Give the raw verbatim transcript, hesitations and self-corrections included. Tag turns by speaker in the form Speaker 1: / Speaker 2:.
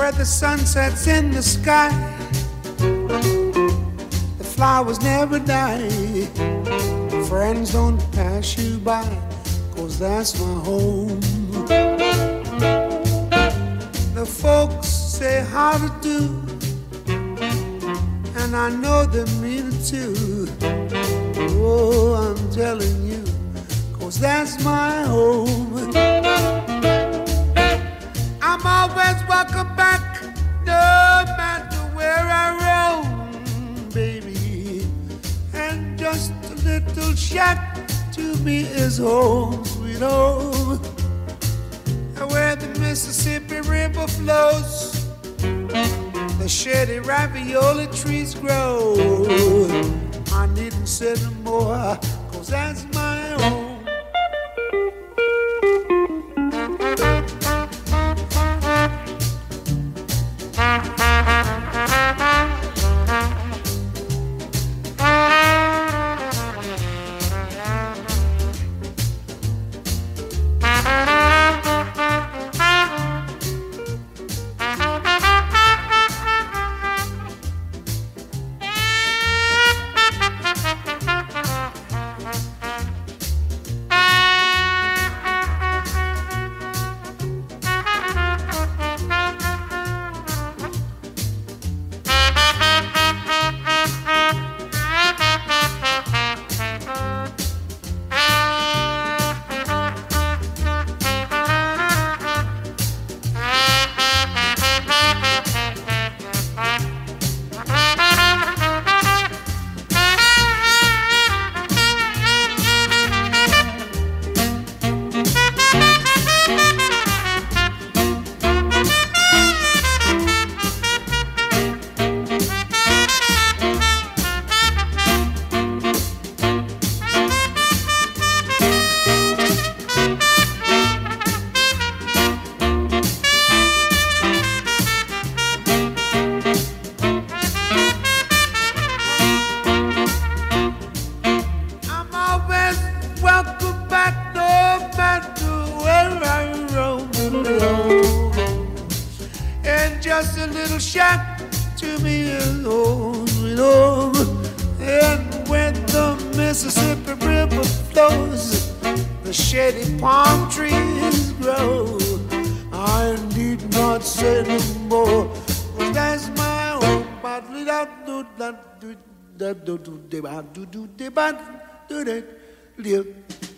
Speaker 1: where the sun sets in the sky. The flowers never die. Friends don't pass you by, 'cause that's my home. The folks say how to do, and I know they mean it too. Oh, I'm telling you, 'cause that's my home. I'm always welcome back, no matter where I roam, baby. And just a little shack to me is home, sweet home. Where the Mississippi River flows, the shady ravioli trees grow. I needn't say no more, 'cause that's my home. Just a little shack to me alone, you know. And when the Mississippi River flows, the shady palm trees grow. I need not say no more, 'cause that's my home. But without do that, do that, do do that, do do that, do that, live.